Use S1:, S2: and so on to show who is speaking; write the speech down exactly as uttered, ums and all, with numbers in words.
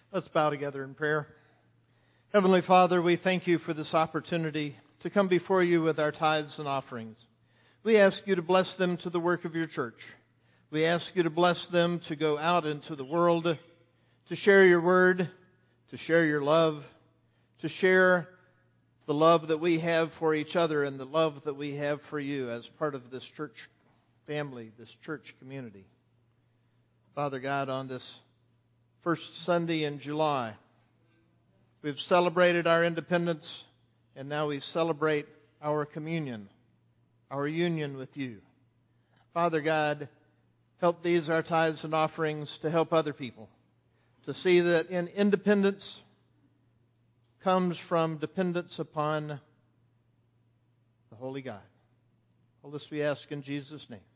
S1: Let's bow together in prayer. Heavenly Father, we thank you for this opportunity to come before you with our tithes and offerings. We ask you to bless them to the work of your church. We ask you to bless them to go out into the world, to share your word, to share your love, to share the love that we have for each other and the love that we have for you as part of this church family, this church community. Father God, on this first Sunday in July, we've celebrated our independence, and now we celebrate our communion, our union with you. Father God, help these our tithes and offerings to help other people, to see that in independence comes from dependence upon the Holy God. All this we ask in Jesus' name.